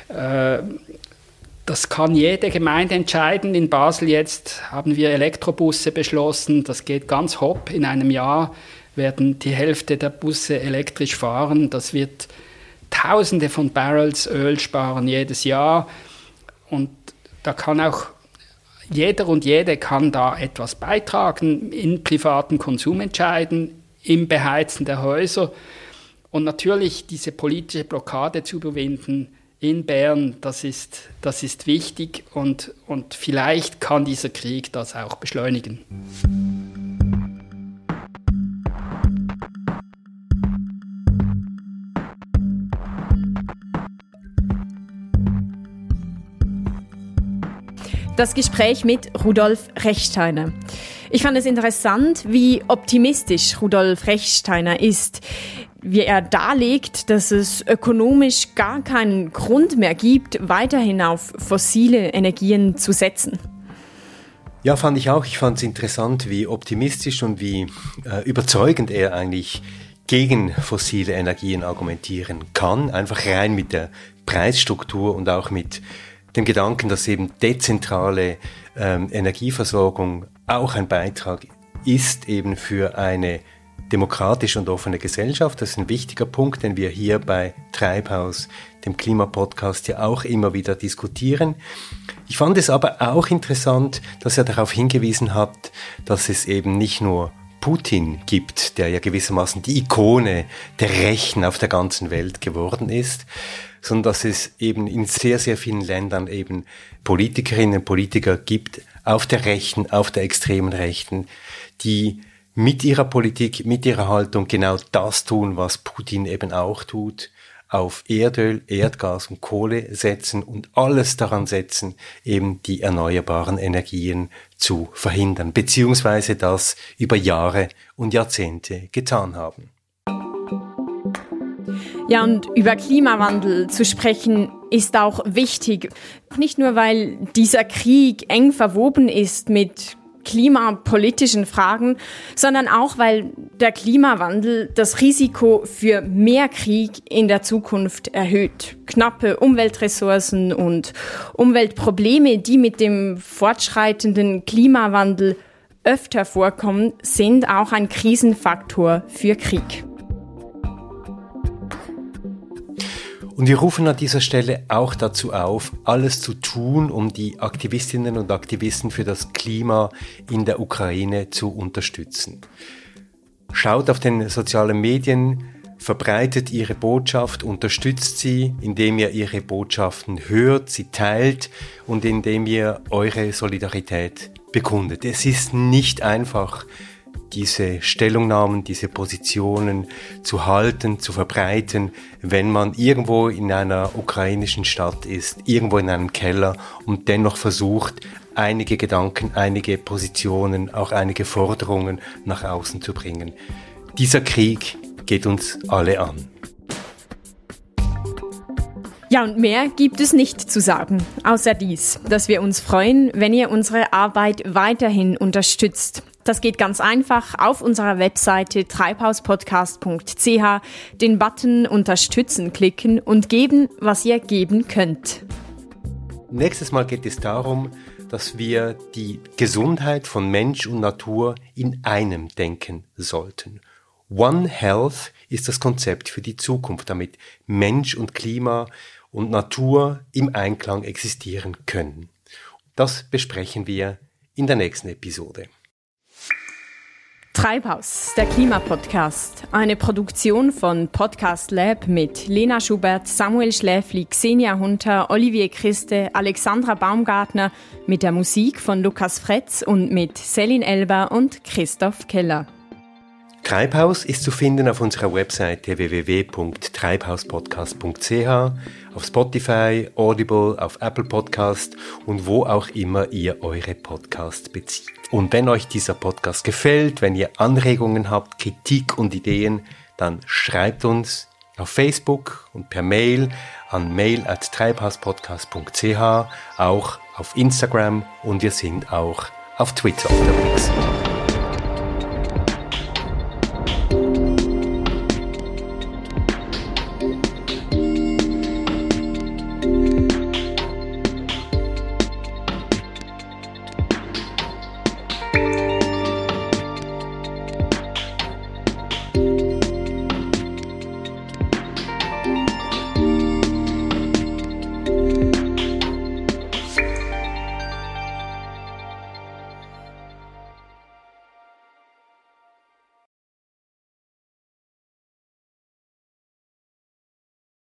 Das kann jede Gemeinde entscheiden. In Basel jetzt haben wir Elektrobusse beschlossen. Das geht ganz hopp. In einem Jahr werden die Hälfte der Busse elektrisch fahren. Das wird Tausende von Barrels Öl sparen jedes Jahr. Und da kann auch jeder und jede kann da etwas beitragen, in privaten Konsumentscheiden, im Beheizen der Häuser. Und natürlich diese politische Blockade zu überwinden in Bern, das ist, das ist wichtig und, und vielleicht kann dieser Krieg das auch beschleunigen. Das Gespräch mit Rudolf Rechsteiner. Ich fand es interessant, wie optimistisch Rudolf Rechsteiner ist, wie er darlegt, dass es ökonomisch gar keinen Grund mehr gibt, weiterhin auf fossile Energien zu setzen. Ja, fand ich auch. Ich fand es interessant, wie optimistisch und wie äh, überzeugend er eigentlich gegen fossile Energien argumentieren kann. Einfach rein mit der Preisstruktur und auch mit dem Gedanken, dass eben dezentrale ähm, Energieversorgung auch ein Beitrag ist eben für eine demokratische und offene Gesellschaft. Das ist ein wichtiger Punkt, den wir hier bei Treibhaus, dem Klimapodcast, ja auch immer wieder diskutieren. Ich fand es aber auch interessant, dass er darauf hingewiesen hat, dass es eben nicht nur Putin gibt, der ja gewissermaßen die Ikone der Rechten auf der ganzen Welt geworden ist, sondern dass es eben in sehr, sehr vielen Ländern eben Politikerinnen und Politiker gibt, auf der Rechten, auf der extremen Rechten, die mit ihrer Politik, mit ihrer Haltung genau das tun, was Putin eben auch tut, auf Erdöl, Erdgas und Kohle setzen und alles daran setzen, eben die erneuerbaren Energien zu verhindern, beziehungsweise das über Jahre und Jahrzehnte getan haben. Ja, und über Klimawandel zu sprechen ist auch wichtig. Nicht nur, weil dieser Krieg eng verwoben ist mit klimapolitischen Fragen, sondern auch, weil der Klimawandel das Risiko für mehr Krieg in der Zukunft erhöht. Knappe Umweltressourcen und Umweltprobleme, die mit dem fortschreitenden Klimawandel öfter vorkommen, sind auch ein Krisenfaktor für Krieg. Und wir rufen an dieser Stelle auch dazu auf, alles zu tun, um die Aktivistinnen und Aktivisten für das Klima in der Ukraine zu unterstützen. Schaut auf den sozialen Medien, verbreitet ihre Botschaft, unterstützt sie, indem ihr ihre Botschaften hört, sie teilt und indem ihr eure Solidarität bekundet. Es ist nicht einfach, diese Stellungnahmen, diese Positionen zu halten, zu verbreiten, wenn man irgendwo in einer ukrainischen Stadt ist, irgendwo in einem Keller und dennoch versucht, einige Gedanken, einige Positionen, auch einige Forderungen nach außen zu bringen. Dieser Krieg geht uns alle an. Ja, und mehr gibt es nicht zu sagen, außer dies, dass wir uns freuen, wenn ihr unsere Arbeit weiterhin unterstützt. Das geht ganz einfach auf unserer Webseite treibhauspodcast punkt c h, den Button Unterstützen klicken und geben, was ihr geben könnt. Nächstes Mal geht es darum, dass wir die Gesundheit von Mensch und Natur in einem denken sollten. One Health ist das Konzept für die Zukunft, damit Mensch und Klima und Natur im Einklang existieren können. Das besprechen wir in der nächsten Episode. Treibhaus, der Klimapodcast. Eine Produktion von Podcast Lab mit Lena Schubert, Samuel Schläfli, Xenia Hunter, Olivier Christe, Alexandra Baumgartner, mit der Musik von Lukas Fretz und mit Selin Elber und Christoph Keller. Treibhaus ist zu finden auf unserer Webseite w w w punkt treibhauspodcast punkt c h, auf Spotify, Audible, auf Apple Podcast und wo auch immer ihr eure Podcasts bezieht. Und wenn euch dieser Podcast gefällt, wenn ihr Anregungen habt, Kritik und Ideen, dann schreibt uns auf Facebook und per Mail an mail at treibhauspodcast punkt c h, auch auf Instagram und wir sind auch auf Twitter unterwegs.